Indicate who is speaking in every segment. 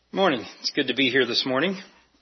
Speaker 1: Morning. It's good to be here this morning.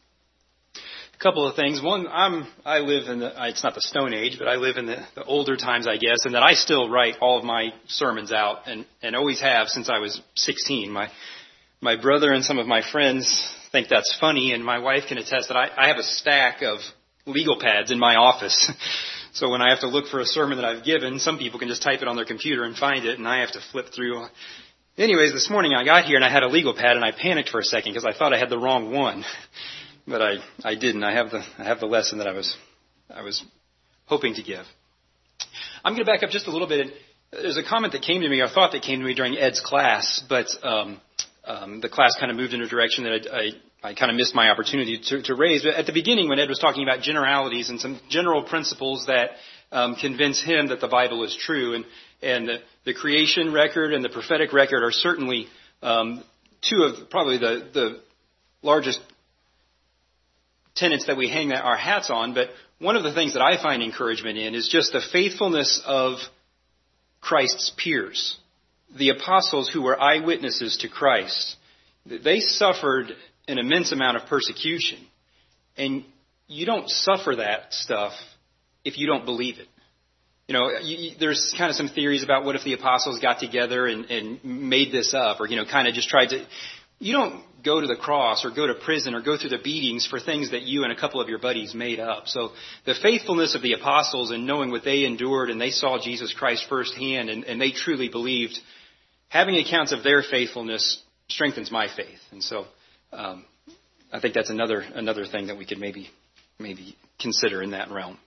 Speaker 1: A couple of things. One, I live in it's not the Stone Age, but I live in the older times, I guess, and that I still write all of my sermons out and always have since I was 16. My brother and some of my friends think that's funny, and my wife can attest that I have a stack of legal pads in my office. So when I have to look for a sermon that I've given, some people can just type it on their computer and find it, and I have to flip through. Anyways, this morning I got here and I had a legal pad and I panicked for a second because I thought I had the wrong one, but I didn't. I have the lesson that I was hoping to give. I'm going to back up just a little bit. There's a comment that came to me, or thought that came to me during Ed's class, but the class kind of moved in a direction that I kind of missed my opportunity to raise. But at the beginning, when Ed was talking about generalities and some general principles that convince him that the Bible is true, and the creation record and the prophetic record are certainly two of probably the largest tenets that we hang our hats on. But one of the things that I find encouragement in is just the faithfulness of Christ's peers, the apostles who were eyewitnesses to Christ. They suffered an immense amount of persecution, and you don't suffer that stuff if you don't believe it. You know, there's kind of some theories about what if the apostles got together and made this up, or, kind of just tried to. You don't go to the cross or go to prison or go through the beatings for things that you and a couple of your buddies made up. So the faithfulness of the apostles and knowing what they endured, and they saw Jesus Christ firsthand, and they truly believed, having accounts of their faithfulness strengthens my faith. And so I think that's another thing that we could maybe consider in that realm.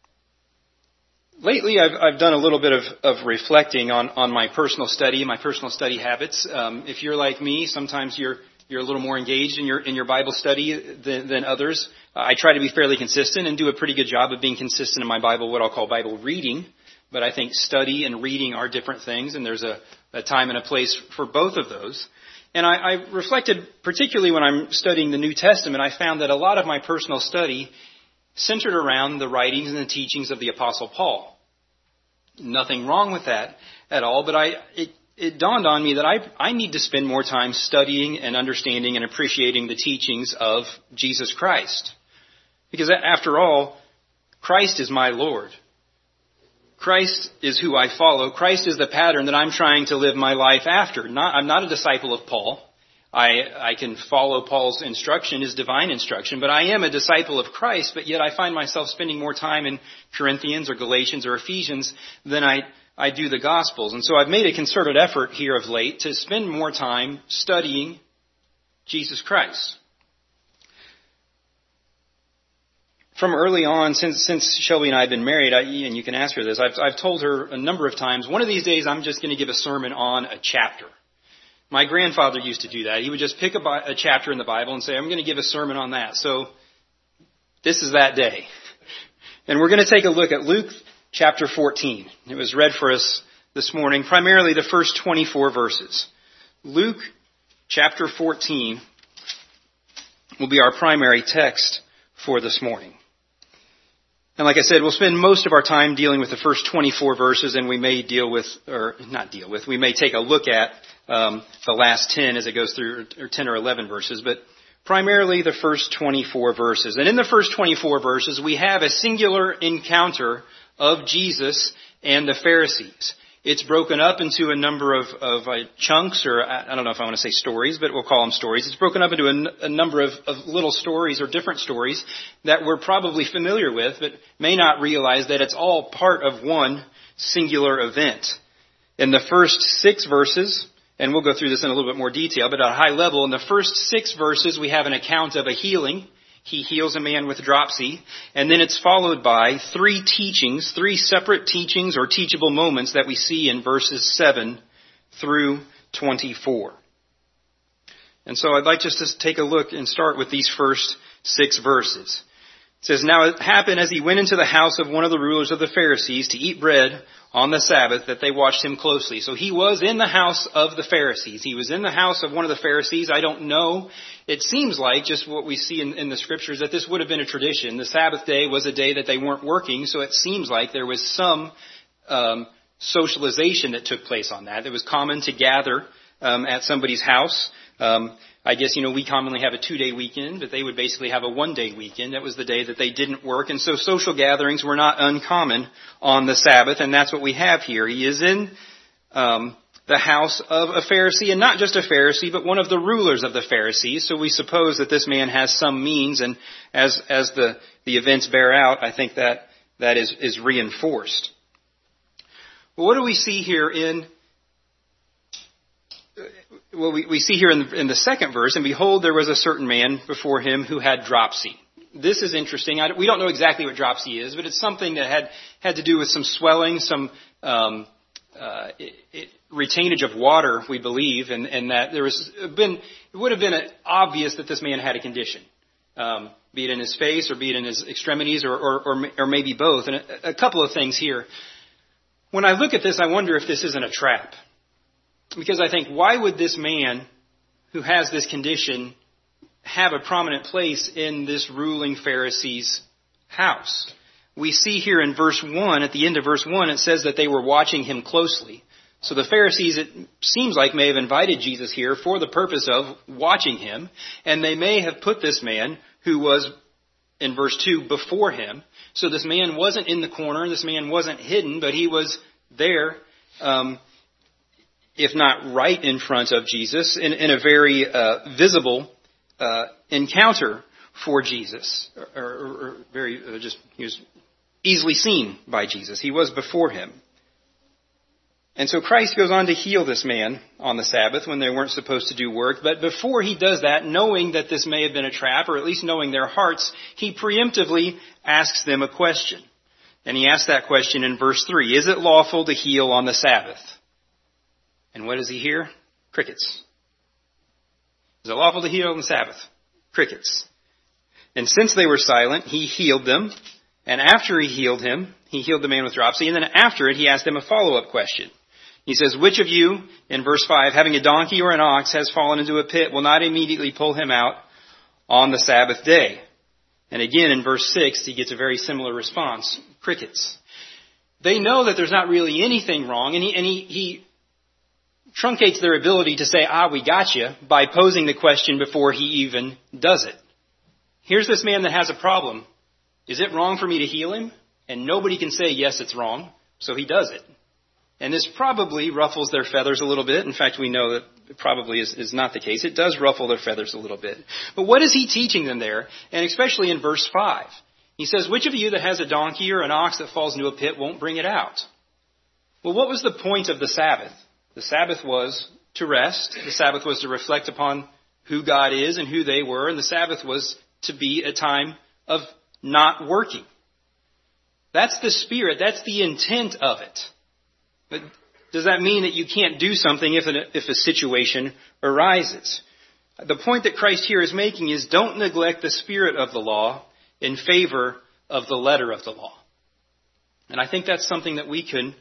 Speaker 1: Lately, I've done a little bit of reflecting on my personal study habits. If you're like me, sometimes you're a little more engaged in your Bible study than others. I try to be fairly consistent and do a pretty good job of being consistent in my Bible, what I'll call Bible reading. But I think study and reading are different things, and there's a time and a place for both of those. And I reflected, particularly when I'm studying the New Testament, I found that a lot of my personal study centered around the writings and the teachings of the Apostle Paul. Nothing wrong with that at all, but it dawned on me that I need to spend more time studying and understanding and appreciating the teachings of Jesus Christ. Because after all, Christ is my Lord. Christ is who I follow. Christ is the pattern that I'm trying to live my life after. I'm not a disciple of Paul. I can follow Paul's instruction, his divine instruction, but I am a disciple of Christ, but yet I find myself spending more time in Corinthians or Galatians or Ephesians than I do the Gospels. And so I've made a concerted effort here of late to spend more time studying Jesus Christ. From early on, since Shelby and I have been married, and you can ask her this, I've told her a number of times, one of these days I'm just going to give a sermon on a chapter. My grandfather used to do that. He would just pick a chapter in the Bible and say, I'm going to give a sermon on that. So this is that day. And we're going to take a look at Luke chapter 14. It was read for us this morning, primarily the first 24 verses. Luke chapter 14 will be our primary text for this morning. And like I said, we'll spend most of our time dealing with the first 24 verses, and we may we may take a look at the last 10 as it goes through, or 10 or 11 verses, but primarily the first 24 verses. And in the first 24 verses, we have a singular encounter of Jesus and the Pharisees. It's broken up into a number of chunks, or I don't know if I want to say stories, but we'll call them stories. It's broken up into a number of little stories or different stories that we're probably familiar with, but may not realize that it's all part of one singular event. In the first 6 verses, and we'll go through this in a little bit more detail, but at a high level, in the first 6 verses, we have an account of a healing. He heals a man with dropsy. And then it's followed by 3 separate teachings or teachable moments that we see in verses 7 through 24. And so I'd like just to take a look and start with these first 6 verses. It says, Now it happened as he went into the house of one of the rulers of the Pharisees to eat bread on the Sabbath that they watched him closely. So he was in the house of the Pharisees. He was in the house of one of the Pharisees. I don't know. It seems like just what we see in the scriptures that this would have been a tradition. The Sabbath day was a day that they weren't working. So it seems like there was some socialization that took place on that. It was common to gather at somebody's house. I guess, we commonly have a 2-day weekend, but they would basically have a 1-day weekend. That was the day that they didn't work. And so social gatherings were not uncommon on the Sabbath, and that's what we have here. He is in the house of a Pharisee, and not just a Pharisee, but one of the rulers of the Pharisees. So we suppose that this man has some means, and as the events bear out, I think that is reinforced. Well, what do we see here we see here in the second verse, and behold, there was a certain man before him who had dropsy. This is interesting. We don't know exactly what dropsy is, but it's something that had to do with some swelling, some retainage of water, we believe, and that it would have been obvious that this man had a condition, be it in his face or be it in his extremities or maybe both. And a couple of things here. When I look at this, I wonder if this isn't a trap. Because I think, why would this man who has this condition have a prominent place in this ruling Pharisee's house? We see here in verse 1, at the end of verse 1, it says that they were watching him closely. So the Pharisees, it seems like, may have invited Jesus here for the purpose of watching him. And they may have put this man, who was, in verse 2, before him. So this man wasn't in the corner, this man wasn't hidden, but he was there, if not right in front of Jesus, in a very visible encounter for Jesus, or very he was easily seen by Jesus. He was before him. And so Christ goes on to heal this man on the Sabbath when they weren't supposed to do work. But before he does that, knowing that this may have been a trap, or at least knowing their hearts, he preemptively asks them a question. And he asks that question in verse 3. Is it lawful to heal on the Sabbath? And what does he hear? Crickets. Is it lawful to heal on the Sabbath? Crickets. And since they were silent, he healed them. And after he healed him, he healed the man with dropsy. And then after it, he asked them a follow-up question. He says, which of you, in verse 5, having a donkey or an ox has fallen into a pit, will not immediately pull him out on the Sabbath day? And again, in verse 6, he gets a very similar response. Crickets. They know that there's not really anything wrong, and he truncates their ability to say, we got you, by posing the question before he even does it. Here's this man that has a problem. Is it wrong for me to heal him? And nobody can say, yes, it's wrong. So he does it. And this probably ruffles their feathers a little bit. In fact, we know that it probably is not the case. It does ruffle their feathers a little bit. But what is he teaching them there? And especially in verse 5. He says, which of you that has a donkey or an ox that falls into a pit won't bring it out? Well, what was the point of the Sabbath? The Sabbath was to rest. The Sabbath was to reflect upon who God is and who they were. And the Sabbath was to be a time of not working. That's the spirit. That's the intent of it. But does that mean that you can't do something if a situation arises? The point that Christ here is making is, don't neglect the spirit of the law in favor of the letter of the law. And I think that's something that we can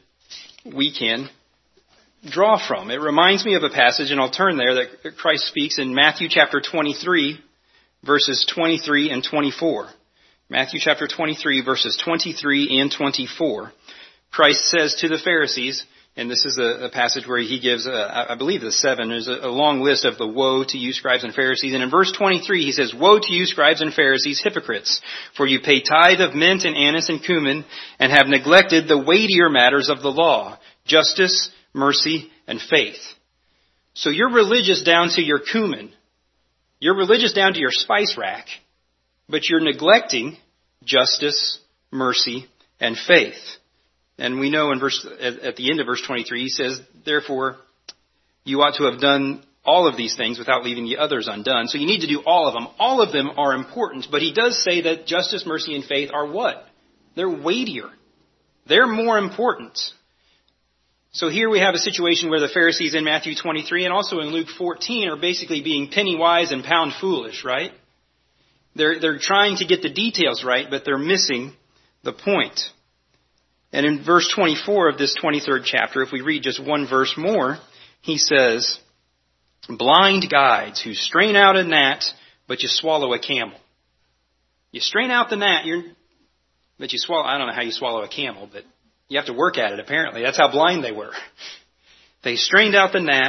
Speaker 1: draw from. It reminds me of a passage, and I'll turn there, that Christ speaks in Matthew chapter 23, verses 23 and 24. Matthew chapter 23, verses 23 and 24. Christ says to the Pharisees, and this is a passage where he gives, I believe the 7, there's a long list of the woe to you, scribes and Pharisees. And in verse 23, he says, woe to you, scribes and Pharisees, hypocrites, for you pay tithe of mint and anise and cumin, and have neglected the weightier matters of the law, justice, mercy, and faith. So you're religious down to your cumin. You're religious down to your spice rack, but you're neglecting justice, mercy, and faith. And we know at the end of verse 23, he says, therefore, you ought to have done all of these things without leaving the others undone. So you need to do all of them. All of them are important. But he does say that justice, mercy, and faith are what? They're weightier. They're more important. So here we have a situation where the Pharisees in Matthew 23 and also in Luke 14 are basically being penny wise and pound foolish, right? They're trying to get the details right, but they're missing the point. And in verse 24 of this 23rd chapter, if we read just one verse more, he says, blind guides who strain out a gnat, but you swallow a camel. You strain out the gnat, but you swallow, I don't know how you swallow a camel, but you have to work at it apparently. That's how blind they were. They strained out the gnat,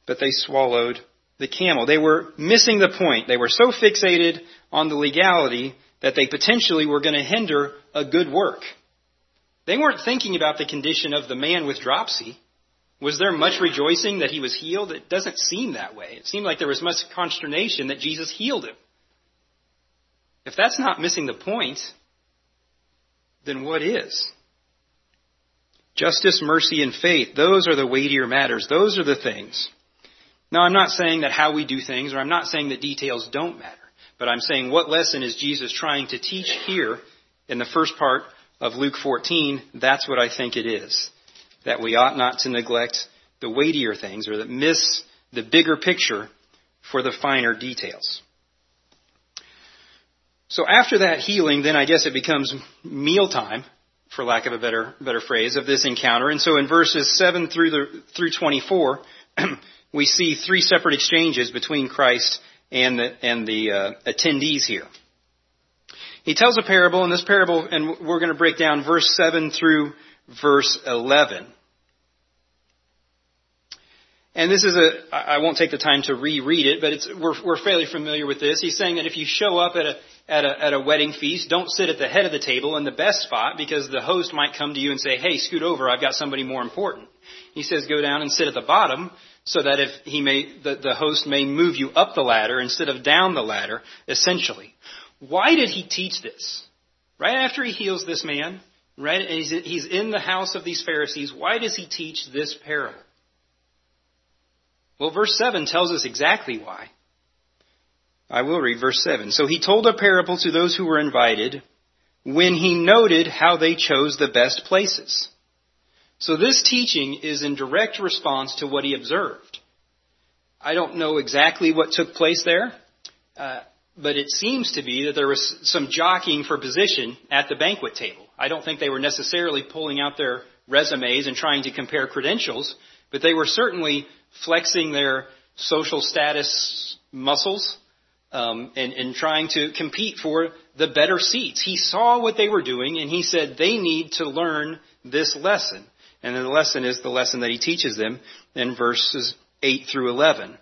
Speaker 1: but they swallowed the camel. They were missing the point. They were so fixated on the legality that they potentially were going to hinder a good work. They weren't thinking about the condition of the man with dropsy. Was there much rejoicing that he was healed? It doesn't seem that way. It seemed like there was much consternation that Jesus healed him. If that's not missing the point, then what is? Justice, mercy, and faith, those are the weightier matters. Those are the things. Now, I'm not saying that how we do things, or I'm not saying that details don't matter. But I'm saying, what lesson is Jesus trying to teach here in the first part of Luke 14? That's what I think it is. That we ought not to neglect the weightier things, or that miss the bigger picture for the finer details. So after that healing, then I guess it becomes mealtime, for lack of a better phrase, of this encounter. And so in verses 7 through 24, we see three separate exchanges between Christ and the attendees here. He tells a parable, and this parable, and we're going to break down verse 7 through verse 11. And this is I won't take the time to reread it, but we're fairly familiar with this. He's saying that if you show up at a wedding feast, don't sit at the head of the table in the best spot, because the host might come to you and say, "Hey, scoot over, I've got somebody more important." He says, go down and sit at the bottom, so that the host may move you up the ladder instead of down the ladder, essentially. Why did he teach this? Right after he heals this man, right? And he's in the house of these Pharisees. Why does he teach this parable? Well, verse 7 tells us exactly why. I will read verse 7. So he told a parable to those who were invited when he noted how they chose the best places. So this teaching is in direct response to what he observed. I don't know exactly what took place there, but it seems to be that there was some jockeying for position at the banquet table. I don't think they were necessarily pulling out their resumes and trying to compare credentials, but they were certainly flexing their social status muscles and trying to compete for the better seats. He saw what they were doing, and he said they need to learn this lesson. And the lesson is the lesson that he teaches them in verses 8 through 11.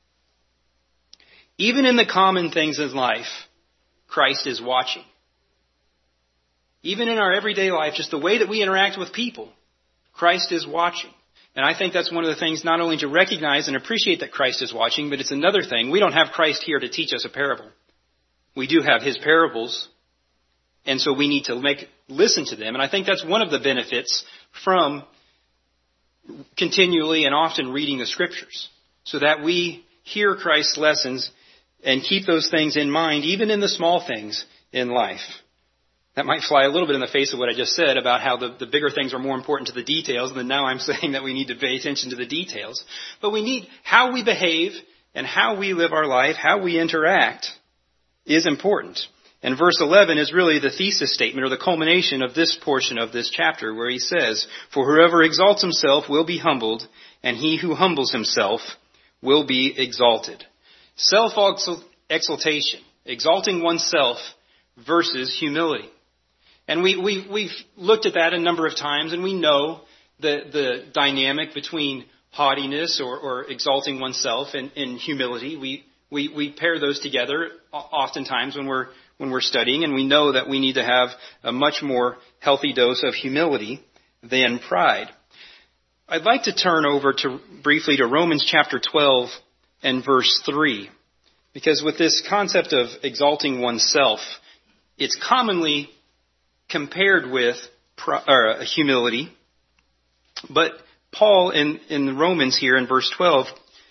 Speaker 1: Even in the common things in life, Christ is watching. Even in our everyday life, just the way that we interact with people, Christ is watching. And I think that's one of the things, not only to recognize and appreciate that Christ is watching, but it's another thing. We don't have Christ here to teach us a parable. We do have his parables, and so we need to listen to them. And I think that's one of the benefits from continually and often reading the Scriptures, so that we hear Christ's lessons and keep those things in mind, even in the small things in life. That might fly a little bit in the face of what I just said about how the bigger things are more important to the details, and then now I'm saying that we need to pay attention to the details. But we need how we behave and how we live our life, how we interact is important. And verse 11 is really the thesis statement or the culmination of this portion of this chapter, where he says, "For whoever exalts himself will be humbled, and he who humbles himself will be exalted." Self-exaltation, exalting oneself versus humility. And we've looked at that a number of times, and we know the dynamic between haughtiness or exalting oneself and humility. We pair those together oftentimes when we're studying, and we know that we need to have a much more healthy dose of humility than pride. I'd like to turn over briefly to Romans chapter 12 and verse 3, because with this concept of exalting oneself, it's commonly compared with humility. But Paul in Romans here in verse 12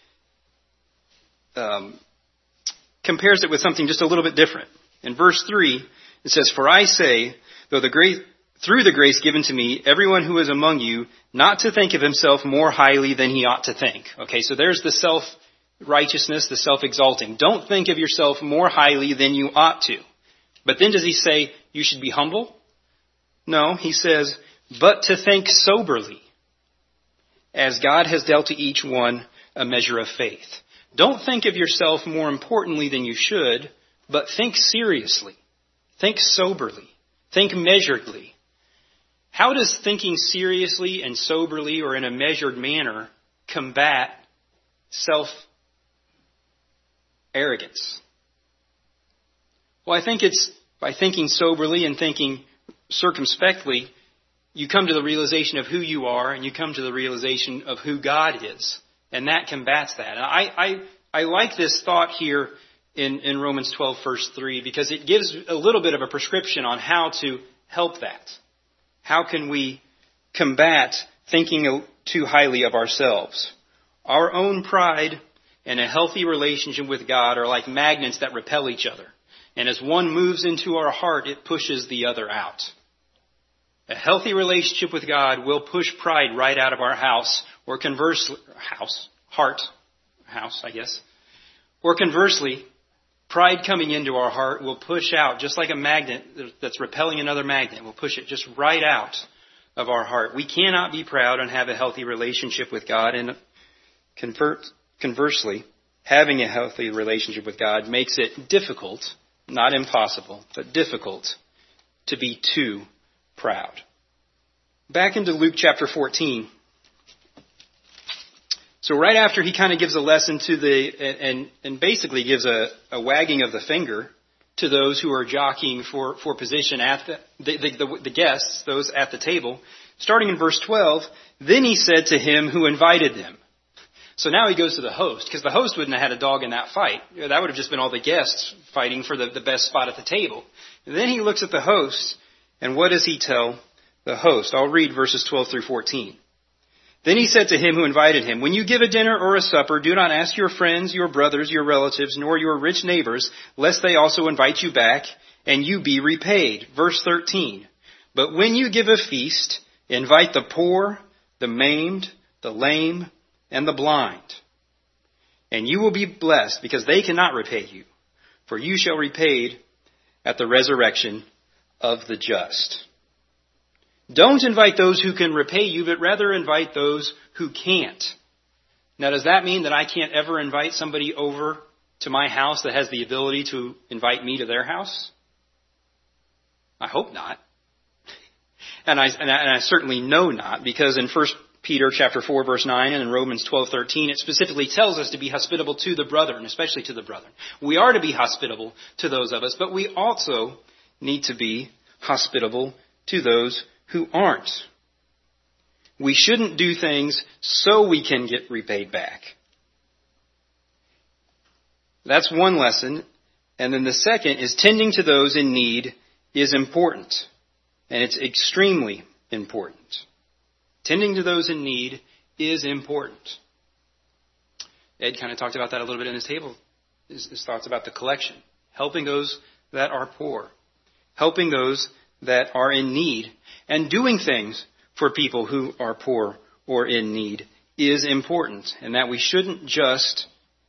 Speaker 1: compares it with something just a little bit different. In verse 3, it says, "For I say, through the grace given to me, everyone who is among you, not to think of himself more highly than he ought to think." Okay, so there's the self-righteousness, the self-exalting. Don't think of yourself more highly than you ought to. But then does he say you should be humble? No, he says, but to think soberly, as God has dealt to each one a measure of faith. Don't think of yourself more importantly than you should, but think seriously. Think soberly. Think measuredly. How does thinking seriously and soberly or in a measured manner combat self-arrogance? Well, I think it's by thinking soberly and thinking circumspectly, you come to the realization of who you are and you come to the realization of who God is. And that combats that. And I like this thought here in Romans 12, verse 3, because it gives a little bit of a prescription on how to help that. How can we combat thinking too highly of ourselves? Our own pride and a healthy relationship with God are like magnets that repel each other. And as one moves into our heart, it pushes the other out. A healthy relationship with God will push pride right out of our house, or conversely, Or conversely, pride coming into our heart will push out, just like a magnet that's repelling another magnet, will push it just right out of our heart. We cannot be proud and have a healthy relationship with God. And conversely, having a healthy relationship with God makes it difficult, not impossible, but difficult to be too proud. Back into Luke chapter 14. So right after he kind of gives a lesson to and basically gives a wagging of the finger to those who are jockeying for position at the guests, those at the table, starting in verse 12, then he said to him who invited them. So now he goes to the host, because the host wouldn't have had a dog in that fight. That would have just been all the guests fighting for the best spot at the table. And then he looks at the host, and what does he tell the host? I'll read verses 12 through 14. Then he said to him who invited him, when you give a dinner or a supper, do not ask your friends, your brothers, your relatives, nor your rich neighbors, lest they also invite you back, and you be repaid. Verse 13. But when you give a feast, invite the poor, the maimed, the lame, and the blind. And you will be blessed, because they cannot repay you, for you shall be repaid at the resurrection of the just. Don't invite those who can repay you, but rather invite those who can't. Now, does that mean that I can't ever invite somebody over to my house that has the ability to invite me to their house? I hope not. And I certainly know not, because in 1 Peter chapter 4, verse 9, and in Romans 12:13, it specifically tells us to be hospitable to the brother, and especially to the brother. We are to be hospitable to those of us, but we also need to be hospitable to those who aren't. We shouldn't do things so we can get repaid back. That's one lesson. And then the second is tending to those in need is important. And it's extremely important. Tending to those in need is important. Ed kind of talked about that a little bit in his table, his thoughts about the collection. Helping those that are poor. Helping those that are in need. And doing things for people who are poor or in need is important. And that we shouldn't just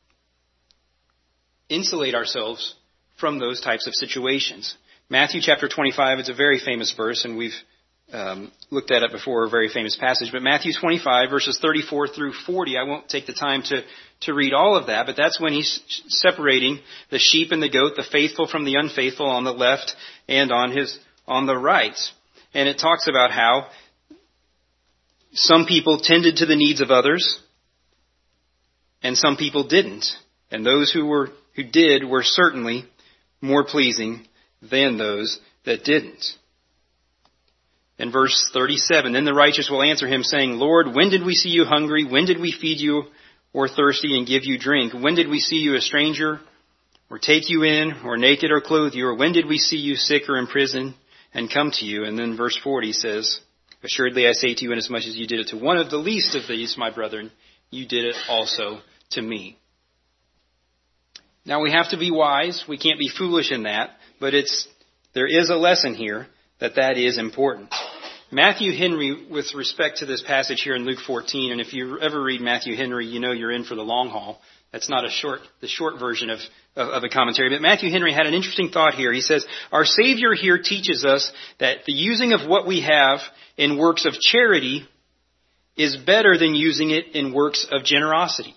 Speaker 1: insulate ourselves from those types of situations. Matthew chapter 25, it's a very famous verse, and we've looked at it before, a very famous passage. But Matthew 25, verses 34 through 40, I won't take the time to read all of that, but that's when he's separating the sheep and the goat, the faithful from the unfaithful on the left and on the right. And it talks about how some people tended to the needs of others and some people didn't. And those who did were certainly more pleasing than those that didn't. In verse 37, then the righteous will answer him, saying, Lord, when did we see you hungry? When did we feed you or thirsty and give you drink? When did we see you a stranger or take you in or naked or clothe you? Or when did we see you sick or in prison and come to you? And then verse 40 says, assuredly I say to you, inasmuch as you did it to one of the least of these, my brethren, you did it also to me. Now we have to be wise. We can't be foolish in that, but there is a lesson here that is important. Matthew Henry, with respect to this passage here in Luke 14, and if you ever read Matthew Henry, you know you're in for the long haul. That's not the short version of a commentary. But Matthew Henry had an interesting thought here. He says, our Savior here teaches us that the using of what we have in works of charity is better than using it in works of generosity.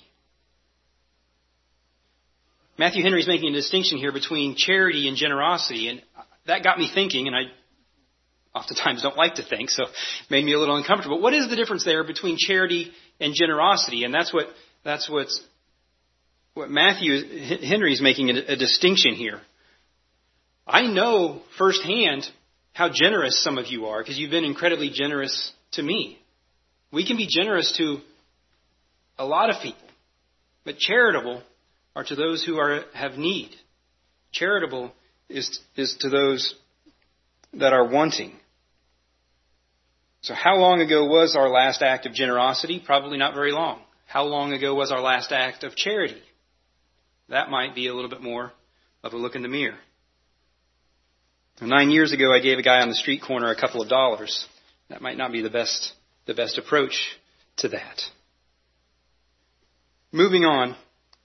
Speaker 1: Matthew Henry is making a distinction here between charity and generosity, and that got me thinking, and I oftentimes don't like to think, so it made me a little uncomfortable. What is the difference there between charity and generosity? And that's what's what Henry's making a distinction here. I know firsthand how generous some of you are because you've been incredibly generous to me. We can be generous to a lot of people, but charitable are to those who have need. Charitable is to those that are wanting. So how long ago was our last act of generosity? Probably not very long. How long ago was our last act of charity? That might be a little bit more of a look in the mirror. 9 years ago, I gave a guy on the street corner a couple of dollars. That might not be the best approach to that. Moving on,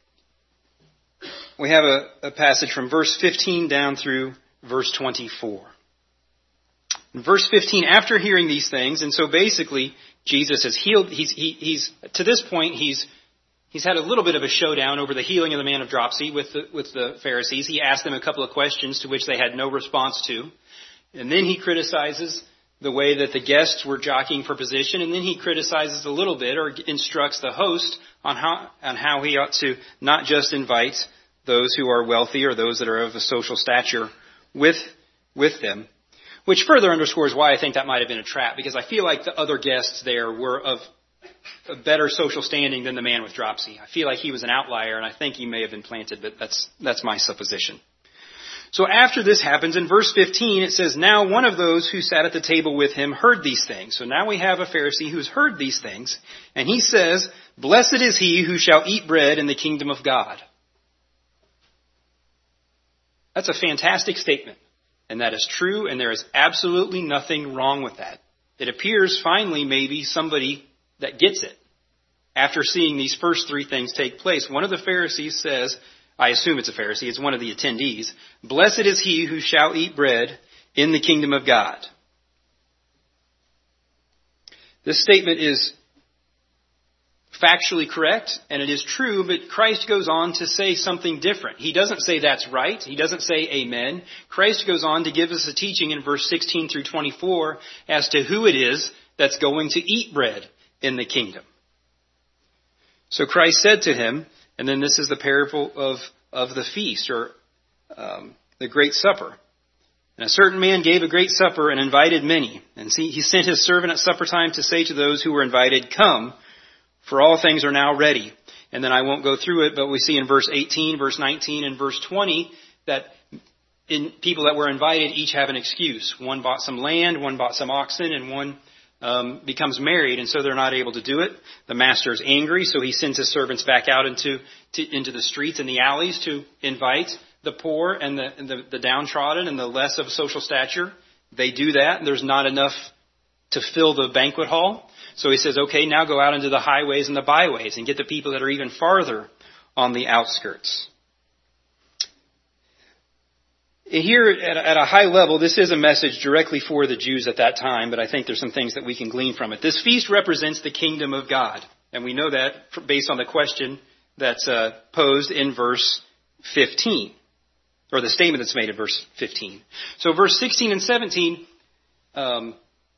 Speaker 1: we have a passage from verse 15 down through verse 24. In verse 15, after hearing these things, and so basically Jesus has healed. He's to this point he's had a little bit of a showdown over the healing of the man of dropsy with the Pharisees. He asked them a couple of questions to which they had no response to, and then he criticizes the way that the guests were jockeying for position, and then he criticizes a little bit or instructs the host on how he ought to not just invite those who are wealthy or those that are of a social stature with them, which further underscores why I think that might have been a trap, because I feel like the other guests there were of a better social standing than the man with dropsy. I feel like he was an outlier, and I think he may have been planted, but that's my supposition. So after this happens, in verse 15, it says, now one of those who sat at the table with him heard these things. So now we have a Pharisee who's heard these things, and he says, blessed is he who shall eat bread in the kingdom of God. That's a fantastic statement, and that is true, and there is absolutely nothing wrong with that. It appears finally maybe somebody that gets it. After seeing these first three things take place, one of the Pharisees says, I assume it's a Pharisee, it's one of the attendees, blessed is he who shall eat bread in the kingdom of God. This statement is factually correct, and it is true, but Christ goes on to say something different. He doesn't say that's right. He doesn't say amen. Christ goes on to give us a teaching in verse 16 through 24 as to who it is that's going to eat bread in the kingdom. So Christ said to him, and then this is the parable of the feast, or the great supper. And a certain man gave a great supper and invited many. And he sent his servant at supper time to say to those who were invited, come, for all things are now ready. And then I won't go through it, but we see in verse 18, verse 19, and verse 20 that people that were invited each have an excuse. One bought some land, one bought some oxen, and one becomes married, and so they're not able to do it. The master is angry, so he sends his servants back out into the streets and the alleys to invite the poor and the downtrodden and the less of social stature. They do that, and there's not enough to fill the banquet hall. So he says, okay, now go out into the highways and the byways and get the people that are even farther on the outskirts. Here, at a high level, this is a message directly for the Jews at that time, but I think there's some things that we can glean from it. This feast represents the kingdom of God, and we know that based on the question that's posed in verse 15, or the statement that's made in verse 15. So verse 16 and 17, the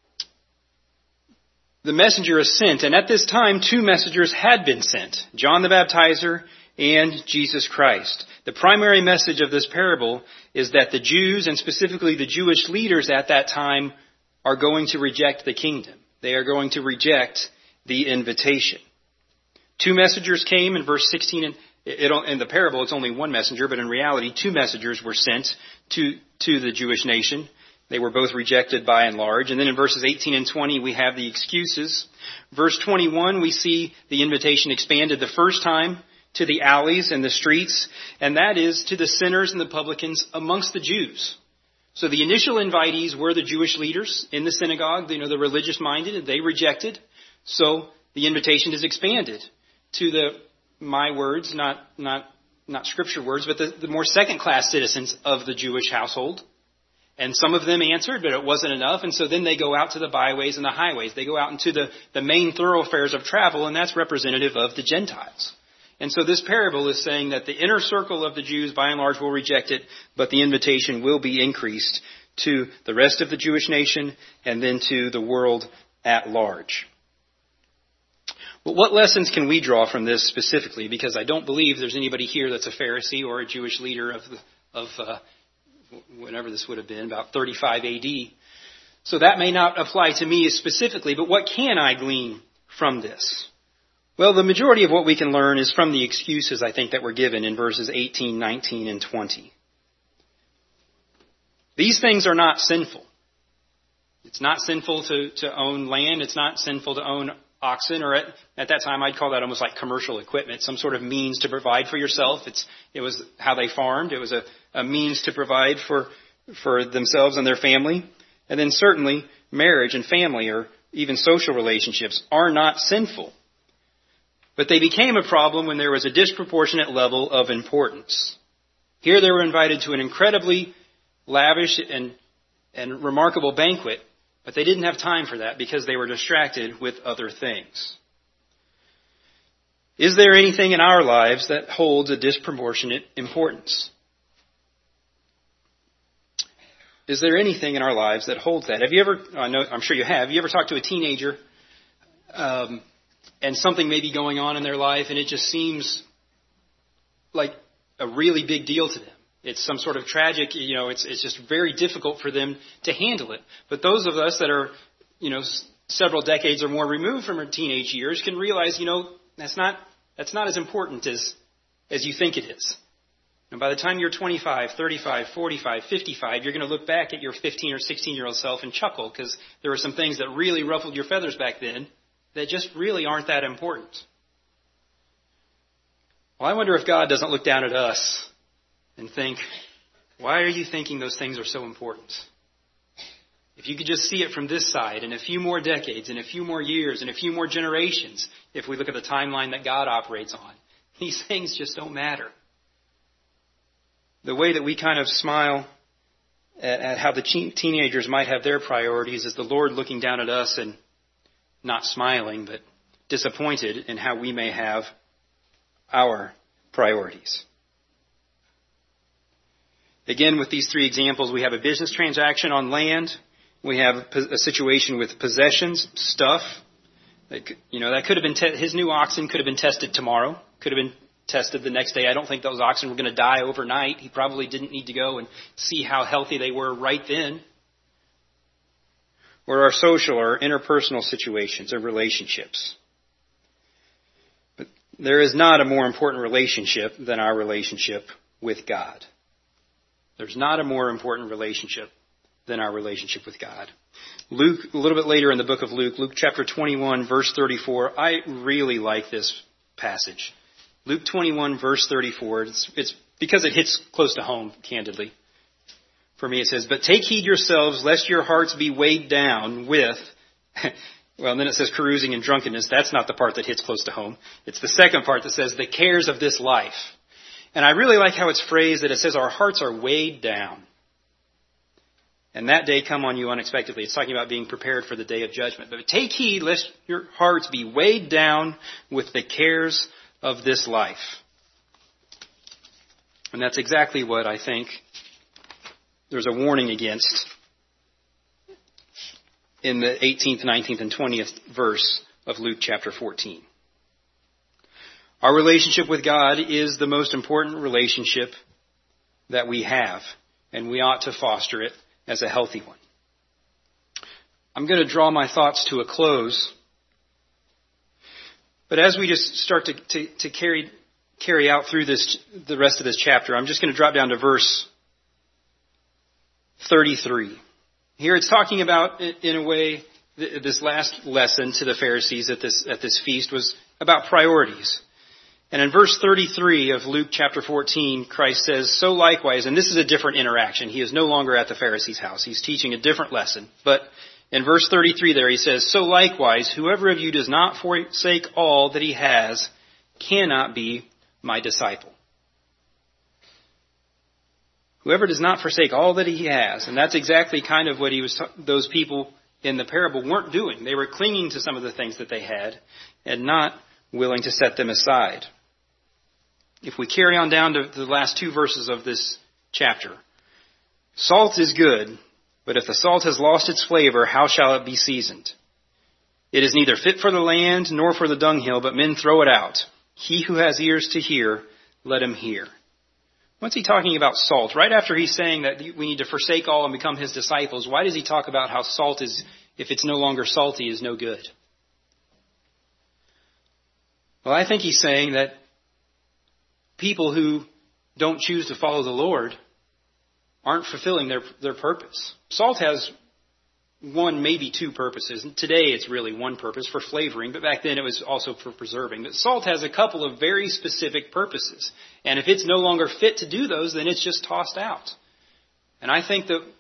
Speaker 1: messenger is sent, and at this time 2 messengers had been sent, John the Baptizer and Jesus Christ. The primary message of this parable is that the Jews, and specifically the Jewish leaders at that time, are going to reject the kingdom. They are going to reject the invitation. 2 messengers came in verse 16. In the parable, it's only 1 messenger, but in reality, 2 messengers were sent to the Jewish nation. They were both rejected by and large. And then in verses 18 and 20, we have the excuses. Verse 21, we see the invitation expanded the first time to the alleys and the streets, and that is to the sinners and the publicans amongst the Jews. So the initial invitees were the Jewish leaders in the synagogue, the religious minded, and they rejected. So the invitation is expanded to my words, not scripture words, but the more second class citizens of the Jewish household. And some of them answered, but it wasn't enough. And so then they go out to the byways and the highways. They go out into the main thoroughfares of travel, and that's representative of the Gentiles. And so this parable is saying that the inner circle of the Jews, by and large, will reject it, but the invitation will be increased to the rest of the Jewish nation and then to the world at large. But what lessons can we draw from this specifically? Because I don't believe there's anybody here that's a Pharisee or a Jewish leader of whenever this would have been, about 35 AD. So that may not apply to me specifically, but what can I glean from this? Well, the majority of what we can learn is from the excuses, I think, that were given in verses 18, 19, and 20. These things are not sinful. It's not sinful to own land. It's not sinful to own oxen, or at that time I'd call that almost like commercial equipment, some sort of means to provide for yourself. It was how they farmed. It was a means to provide for themselves and their family. And then certainly marriage and family or even social relationships are not sinful. But they became a problem when there was a disproportionate level of importance. Here they were invited to an incredibly lavish and remarkable banquet, but they didn't have time for that because they were distracted with other things. Is there anything in our lives that holds a disproportionate importance? Is there anything in our lives that holds that? Have you ever, I'm sure you have you ever talked to a teenager and something may be going on in their life and it just seems like a really big deal to them? It's some sort of tragic, it's just very difficult for them to handle it. But those of us that are, several decades or more removed from our teenage years can realize, that's not as important as you think it is. And by the time you're 25, 35, 45, 55, you're going to look back at your 15 or 16-year-old self and chuckle because there were some things that really ruffled your feathers back then that just really aren't that important. Well, I wonder if God doesn't look down at us and think, why are you thinking those things are so important? If you could just see it from this side in a few more decades, in a few more years, in a few more generations, if we look at the timeline that God operates on, these things just don't matter. The way that we kind of smile at how the teenagers might have their priorities is the Lord looking down at us and not smiling, but disappointed in how we may have our priorities. Again, with these three examples, we have a business transaction on land. We have a situation with possessions, stuff. That could have been, his new oxen could have been tested tomorrow, could have been tested the next day. I don't think those oxen were going to die overnight. He probably didn't need to go and see how healthy they were right then. Or our social or interpersonal situations or relationships. But there is not a more important relationship than our relationship with God. There's not a more important relationship than our relationship with God. Luke, a little bit later in the book of Luke, Luke chapter 21, verse 34, I really like this passage. Luke 21, verse 34, it's because it hits close to home, candidly. For me, it says, but take heed yourselves, lest your hearts be weighed down with, well, and then it says carousing and drunkenness. That's not the part that hits close to home. It's the second part that says the cares of this life. And I really like how it's phrased that it says our hearts are weighed down. And that day come on you unexpectedly. It's talking about being prepared for the day of judgment. But take heed lest your hearts be weighed down with the cares of this life. And that's exactly what I think there's a warning against in the 18th, 19th, and 20th verse of Luke chapter 14. Our relationship with God is the most important relationship that we have, and we ought to foster it as a healthy one. I'm going to draw my thoughts to a close, but as we just start to carry out through the rest of this chapter, I'm just going to drop down to verse 33. Here it's talking about, in a way, this last lesson to the Pharisees at this feast was about priorities. And in verse 33 of Luke chapter 14, Christ says, so likewise, and this is a different interaction. He is no longer at the Pharisee's house. He's teaching a different lesson. But in verse 33 there he says, so likewise, whoever of you does not forsake all that he has cannot be my disciple. Whoever does not forsake all that he has, and that's exactly kind of what those people in the parable weren't doing. They were clinging to some of the things that they had and not willing to set them aside. If we carry on down to the last two verses of this chapter, salt is good, but if the salt has lost its flavor, how shall it be seasoned? It is neither fit for the land nor for the dunghill, but men throw it out. He who has ears to hear, let him hear. What's he talking about salt? Right after he's saying that we need to forsake all and become his disciples, why does he talk about how salt is, if it's no longer salty, is no good? Well, I think he's saying that people who don't choose to follow the Lord aren't fulfilling their purpose. Salt has one, maybe two purposes. And today it's really one purpose, for flavoring, but back then it was also for preserving. But salt has a couple of very specific purposes. And if it's no longer fit to do those, then it's just tossed out. And I think that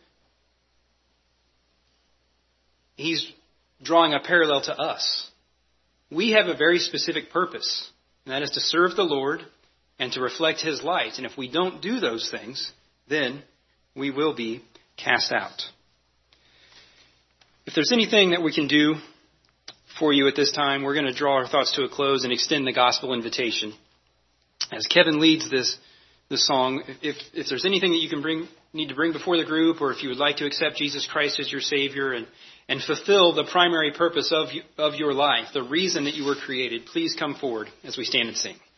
Speaker 1: he's drawing a parallel to us. We have a very specific purpose, and that is to serve the Lord and to reflect his light. And if we don't do those things, then we will be cast out. If there's anything that we can do for you at this time, we're going to draw our thoughts to a close and extend the gospel invitation. As Kevin leads this song, if there's anything that you need to bring before the group, or if you would like to accept Jesus Christ as your Savior and fulfill the primary purpose of your life, the reason that you were created, please come forward as we stand and sing.